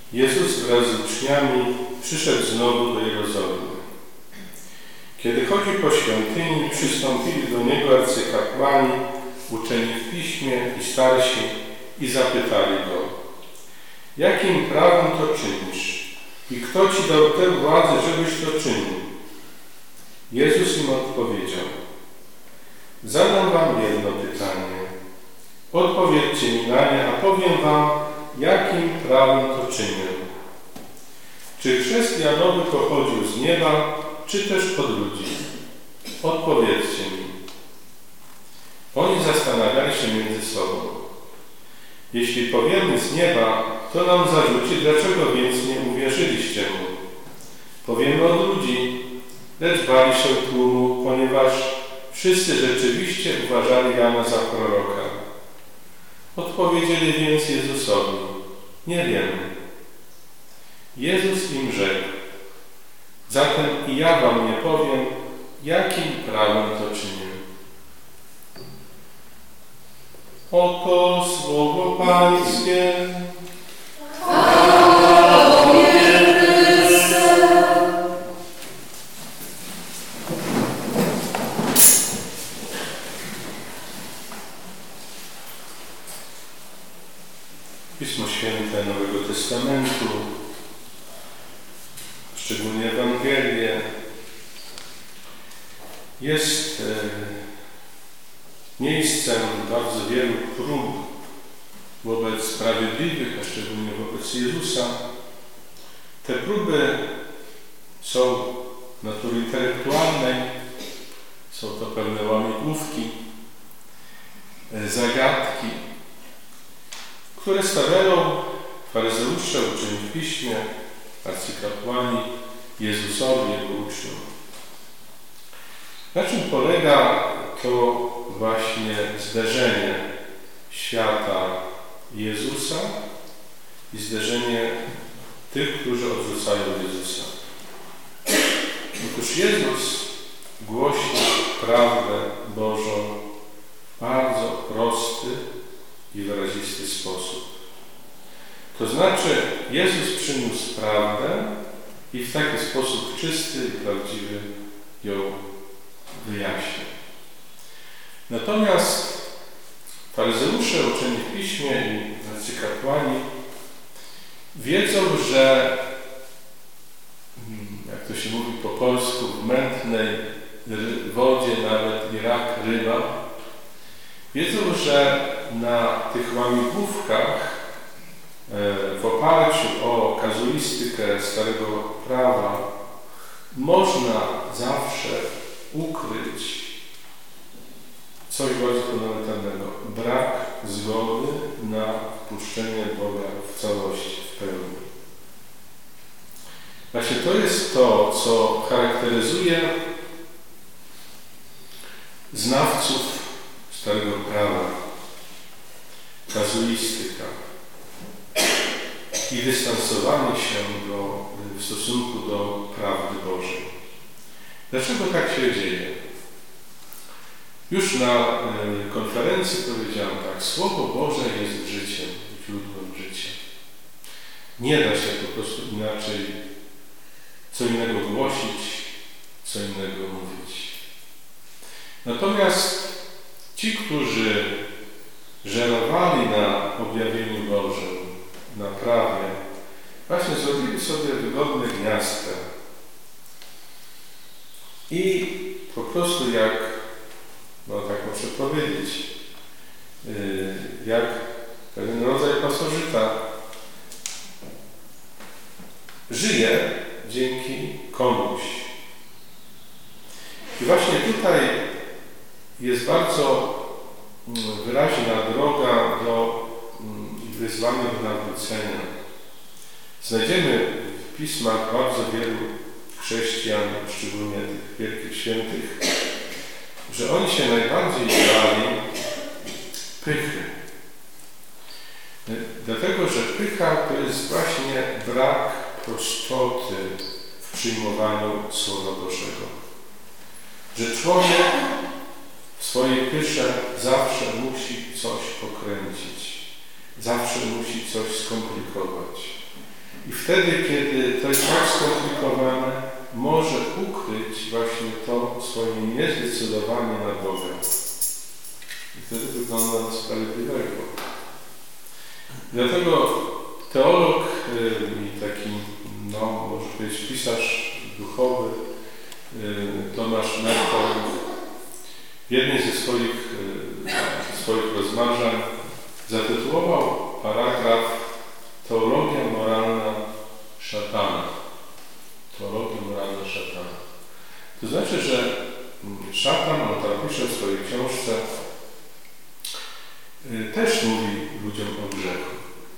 Jezus wraz z uczniami przyszedł znowu do Jerozolimy. Kiedy chodził po świątyni, przystąpili do Niego arcykapłani, uczeni w piśmie i starsi i zapytali Go: jakim prawem to czynisz? I kto Ci dał tę władzę, żebyś to czynił? Jezus im odpowiedział: zadam Wam jedno pytanie. Odpowiedzcie mi na nie, a powiem Wam, jakim prawem to czynię. Czy chrzest Janowy pochodził z nieba, czy też od ludzi? Odpowiedzcie mi. Oni zastanawiali się między sobą. Jeśli powiemy z nieba, to nam zarzuci, dlaczego więc nie uwierzyliście mu. Powiemy od ludzi, lecz bali się tłumu, ponieważ wszyscy rzeczywiście uważali Jana za proroka. Odpowiedzieli więc Jezusowi: nie wiemy. Jezus im rzekł: zatem i ja wam nie powiem, jakim prawem to czynię. Oto słowo Pańskie. Pismo Święte Nowego Testamentu, szczególnie Ewangelie, jest miejscem bardzo wielu prób wobec sprawiedliwych, a szczególnie wobec Jezusa. Te próby są natury intelektualnej, są to pewne łamigłówki, zagadki, które stawiają faryzeusze, uczeni w piśmie, arcykapłani Jezusowi, Jego uczniom. Na czym polega to właśnie zderzenie świata Jezusa i zderzenie tych, którzy odrzucają Jezusa? Otóż Jezus głosi prawdę Bożą w bardzo prosty i wyrazisty sposób. To znaczy, Jezus przyniósł prawdę i w taki sposób czysty i prawdziwy ją wyjaśnił. Natomiast faryzeusze, uczeni w piśmie i arcykapłani wiedzą, że, jak to się mówi po polsku, w mętnej wodzie nawet i rak ryba, wiedzą, że na tych łamigłówkach w oparciu o kazuistykę Starego Prawa można zawsze ukryć coś bardziej fundamentalnego. Brak zgody na wpuszczenie Boga w całości, w pełni. Właśnie to jest to, co charakteryzuje znawców Starego Prawa. Kazuistyka i dystansowanie się w stosunku do prawdy Bożej. Dlaczego tak się dzieje? Już na konferencji powiedziałem tak: Słowo Boże jest życiem, źródłem życia. Nie da się po prostu inaczej co innego głosić, co innego mówić. Natomiast ci, którzy żerowali na objawieniu Bożym, na prawie, właśnie zrobili sobie wygodne gniazdka i po prostu jak, no tak muszę powiedzieć, jak pewien rodzaj pasożyta żyje dzięki komuś. I właśnie tutaj jest bardzo wyraźna droga do wyzwania do nawrócenia. Znajdziemy w pismach bardzo wielu chrześcijan, szczególnie tych wielkich świętych, że oni się najbardziej bali pychy. Dlatego, że pycha to jest właśnie brak prostoty w przyjmowaniu Słowa Bożego. Że człowiek w swojej pysze zawsze musi coś pokręcić. Zawsze musi coś skomplikować. I wtedy, kiedy to jest tak skomplikowane, może ukryć właśnie to swoje niezdecydowanie na Boga. I wtedy wygląda na sprawiedliwego. Dlatego teolog i taki, może powiedzieć, pisarz duchowy Tomasz Merton w jednej ze swoich rozważań zatytułował paragraf Teologia moralna szatana. Teologia moralna szatana. To znaczy, że szatan, on tam pisze w swojej książce, też mówi ludziom o grzechu.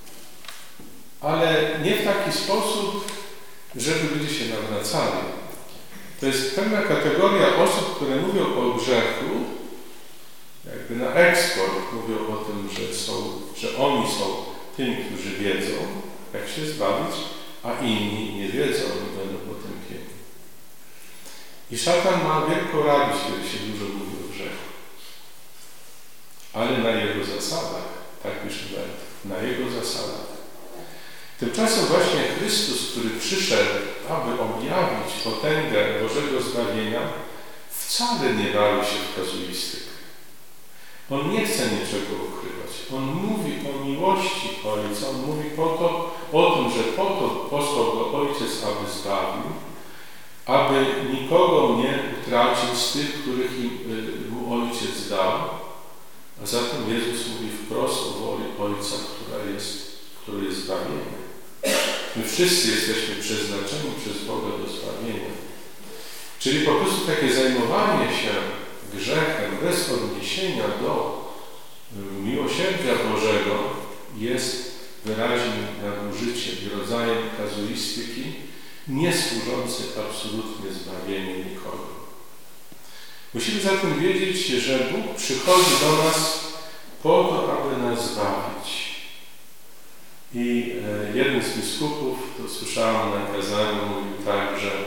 Ale nie w taki sposób, żeby ludzie się nawracali. To jest pewna kategoria osób, które mówią o grzechu, jakby na eksport mówią o tym, że oni są tymi, którzy wiedzą, jak się zbawić, a inni nie wiedzą i będą potępieni. I szatan ma wielką radość, kiedy się dużo mówi o grzechu. Ale na jego zasadach, tak pisze Bert, na jego zasadach. Tymczasem właśnie Chrystus, który przyszedł, aby objawić potęgę Bożego zbawienia, wcale nie bawi się w kazuistykę. On nie chce niczego ukrywać. On mówi o miłości Ojca. On mówi o tym, że po to posłał go Ojciec, aby zbawił, aby nikogo nie utracił z tych, których mu Ojciec dał. A zatem Jezus mówi wprost o woli Ojca, który jest zbawieniem. My wszyscy jesteśmy przeznaczeni przez Boga do zbawienia. Czyli po prostu takie zajmowanie się grzechem bez odniesienia do miłosierdzia Bożego jest wyraźnym nadużyciem i rodzajem kazuistyki, nie służący absolutnie zbawieniu nikogo. Musimy zatem wiedzieć, że Bóg przychodzi do nas po to, aby nas zbawić. I jeden z biskupów, to słyszałem na kazaniu, mówił tak, że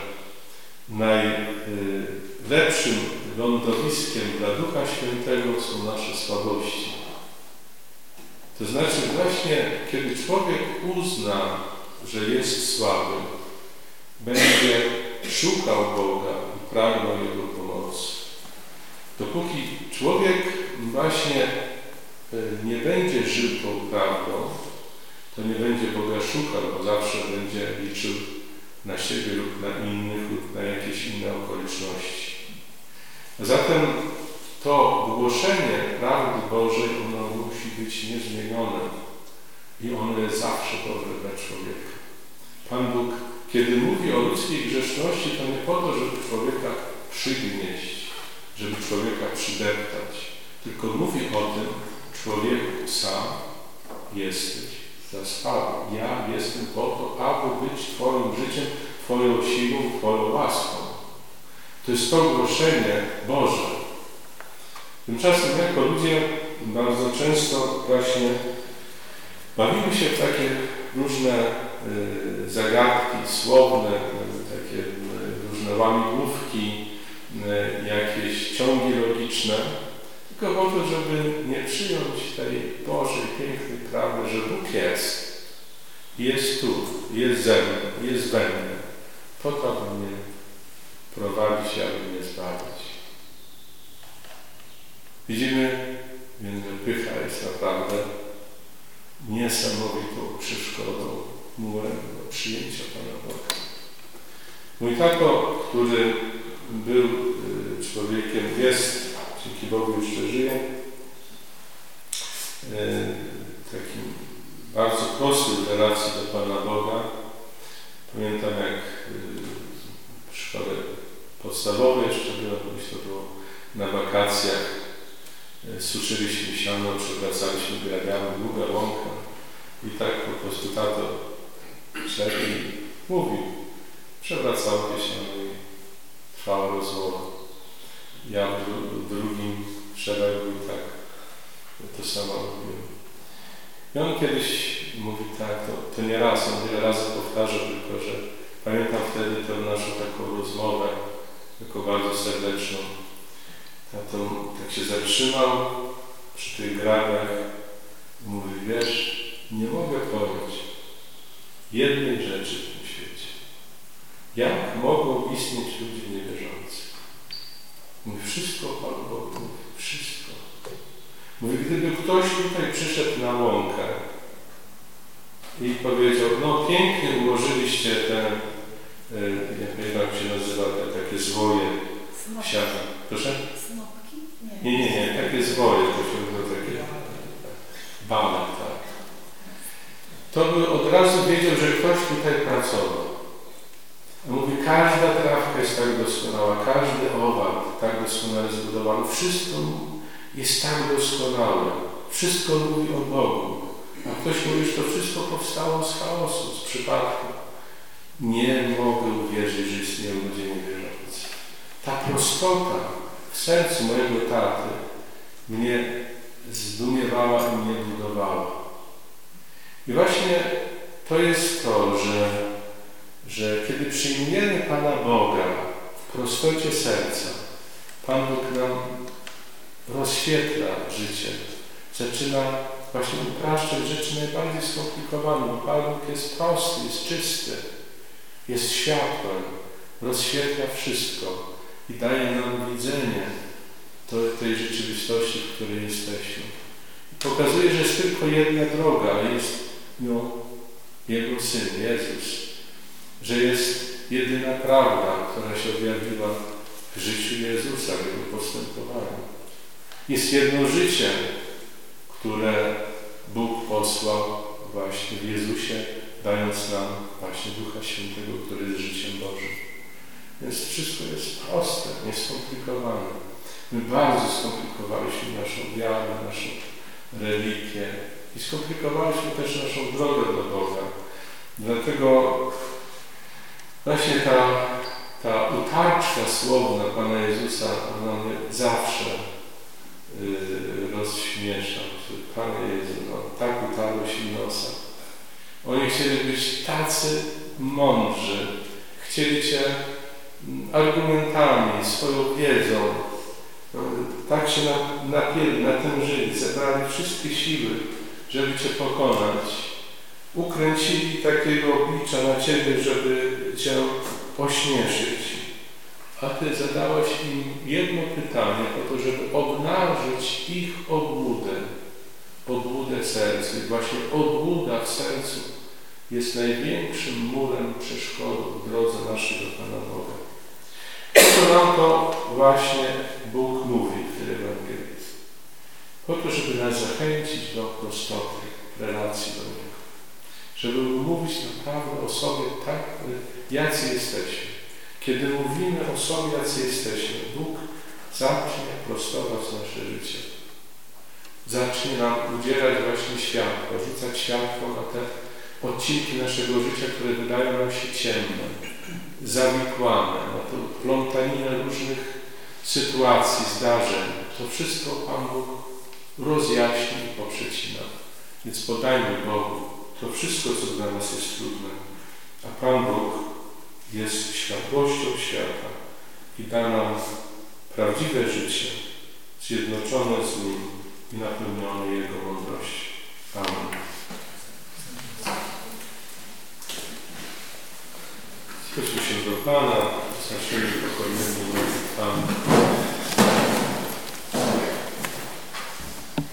najlepszym lądowiskiem dla Ducha Świętego są nasze słabości. To znaczy właśnie, kiedy człowiek uzna, że jest słaby, będzie szukał Boga i pragnął Jego pomocy. Dopóki człowiek właśnie nie będzie żył tą prawdą, to nie będzie Boga szukał, bo zawsze będzie liczył na siebie lub na innych, lub na jakieś inne okoliczności. A zatem to głoszenie prawdy Bożej, ono musi być niezmienione i ono jest zawsze dobre dla człowieka. Pan Bóg, kiedy mówi o ludzkiej grzeszności, to nie po to, żeby człowieka przygnieść, żeby człowieka przydeptać, tylko mówi o tym, człowieku sam jesteś zaspały. Ja jestem po to, aby być Twoim życiem, Twoją siłą, Twoją łaską. To jest to głoszenie Boże. Tymczasem jako ludzie bardzo często właśnie bawimy się w takie różne zagadki słowne, takie różne łamigłówki, jakieś ciągi logiczne, tylko po to, żeby nie przyjąć tej Bożej, pięknej prawdy, że Bóg jest tu, jest ze mną, jest we mnie, po to, aby mnie prowadzić, aby mnie zbawić. Widzimy, więc pycha jest naprawdę niesamowitą przeszkodą, murem do przyjęcia Pana Boga. Mój tato, który był człowiekiem, jest, dzięki Bogu jeszcze żyje, takim bardzo prostym w relacji do Pana Boga. Pamiętam, jak w szkole podstawowej jeszcze to było na wakacjach, suszyliśmy siano, przewracaliśmy grabiami, długa łąka i tak po prostu tato szedł i mówił, przewracało się siano i trwała rozmowa. Ja w drugim szeregu i tak to samo robiłem. I on kiedyś mówi tak, to nie raz, on wiele razy powtarza, tylko że pamiętam wtedy tę naszą taką rozmowę, taką bardzo serdeczną. Tato tak się zatrzymał przy tych grabiach i mówi, wiesz, nie mogę pojąć jednej rzeczy. rzeczy w tym świecie. Jak mogą istnieć ludzie niewierzący? Mówi, wszystko Pan Bóg mówi, wszystko. Mówi, gdyby ktoś tutaj przyszedł na łąkę i powiedział, no pięknie ułożyliście te, jak się nazywa, te takie zwoje siana. Proszę? Snopki? Nie, takie zwoje, to się nazywa takie banek, tak. To by od razu wiedział, że ktoś tutaj pracował. A mówi, każda trawka jest tak doskonała, każdy owad tak doskonale zbudowany, wszystko jest tak doskonałe, wszystko mówi o Bogu. A ktoś mówi, że to wszystko powstało z chaosu, z przypadku. Nie mogę uwierzyć, że istnieją ludzie niewierzący. Ta prostota w sercu mojego taty mnie zdumiewała i mnie budowała. I właśnie to jest to, że kiedy przyjmujemy Pana Boga w prostocie serca, Pan Bóg nam rozświetla życie. Zaczyna właśnie upraszczać rzeczy najbardziej skomplikowane, bo Pan Bóg jest prosty, jest czysty, jest światłem, rozświetla wszystko i daje nam widzenie tej rzeczywistości, w której jesteśmy. I pokazuje, że jest tylko jedna droga, a jest Jego Syn, Jezus. Że jest jedyna prawda, która się objawiła w życiu Jezusa, w Jego postępowaniu. Jest jedno życie, które Bóg posłał właśnie w Jezusie, dając nam właśnie Ducha Świętego, który jest życiem Bożym. Więc wszystko jest proste, nieskomplikowane. My bardzo skomplikowaliśmy naszą wiarę, naszą religię i skomplikowaliśmy też naszą drogę do Boga. Dlatego właśnie ta utarczka słowna Pana Jezusa, ona mnie zawsze rozśmiesza. Panie Jezu, tak utarłeś im nosa. Oni chcieli być tacy mądrzy. Chcieli Cię argumentami, swoją wiedzą. Tak się napięli, natężyli, zebrali wszystkie siły, żeby Cię pokonać. Ukręcili takiego oblicza na Ciebie, żeby Cię ośmieszyć. A Ty zadałeś im jedno pytanie po to, żeby obnażyć ich obłudę serca. I właśnie obłuda w sercu jest największym murem przeszkodą w drodze naszej do Pana Boga. Po co nam to właśnie Bóg mówi w tej Ewangelii? Po to, żeby nas zachęcić do prostoty, relacji do Niego. Żeby mówić naprawdę o sobie tak, jacy jesteśmy. Kiedy mówimy o sobie, jacy jesteśmy, Bóg zacznie prostować nasze życie. Zacznie nam udzielać właśnie światła, rzucać światło na te odcinki naszego życia, które wydają nam się ciemne, zawikłane, na tą plątaninę różnych sytuacji, zdarzeń. To wszystko Pan Bóg rozjaśni i poprzecina. Więc podajmy Bogu to wszystko, co dla nas jest trudne. A Pan Bóg jest światłością świata i da nam prawdziwe życie, zjednoczone z Nim i napełnione Jego mądrością.